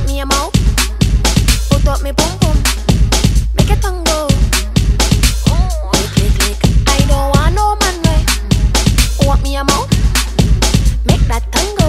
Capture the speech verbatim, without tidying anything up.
up me a mouth, put up me pum pum, make it tongue go. Click click click. I don't want no man way. Up me a mouth, make that tongue go.